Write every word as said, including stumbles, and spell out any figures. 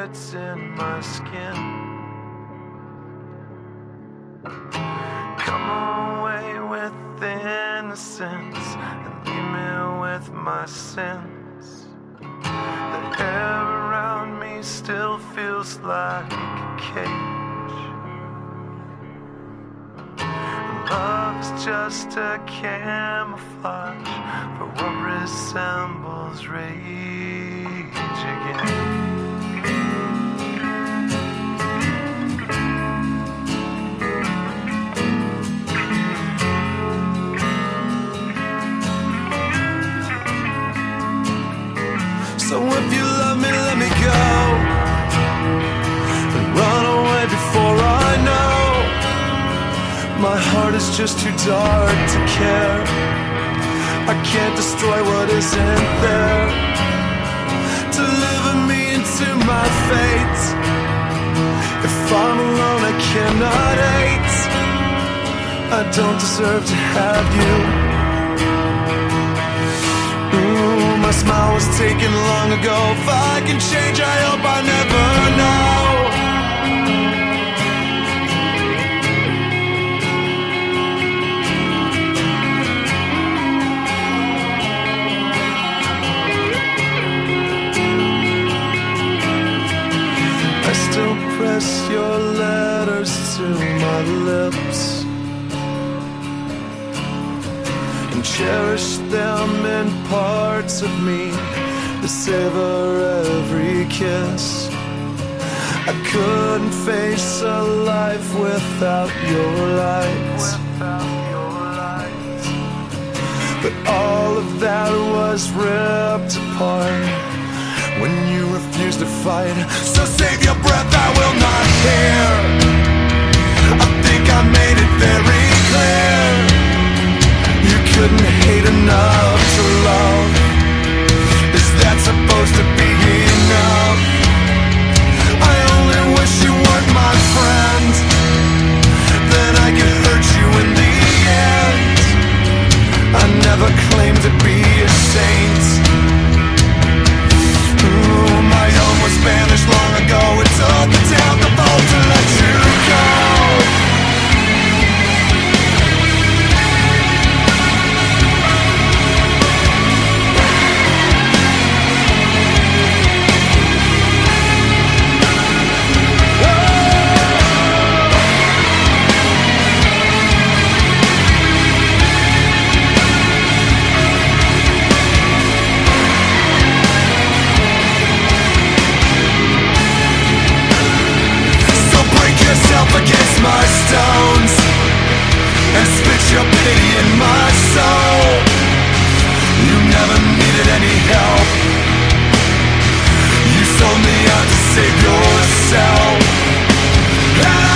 bullets in my skin. Come away with innocence and leave me with my sins. The air around me still feels like a cage. Love is just a camouflage for what resembles rage again. So if you love me, let me go and run away before I know. My heart is just too dark to care. I can't destroy what isn't there. Deliver me into my fate. If I'm alone, I cannot hate. I don't deserve to have you. Ooh, my smile was taken long ago. If I can change, I hope I never know. I still press your letters to my lips and cherish them in parts of me that savor every kiss. I couldn't face a life without your light, but all of that was ripped apart when you refused to fight. So save your breath, I will not hear. I think I made it very clear. You couldn't hate enough to love. Is that supposed to be enough? I only wish you weren't my friend. Then I could hurt you in the end. I never claimed to be a saint. Ooh, my home was banished long ago. It took a town to fall to let you go. Against my stones and spit your pity in my soul. You never needed any help. You sold me out to save yourself.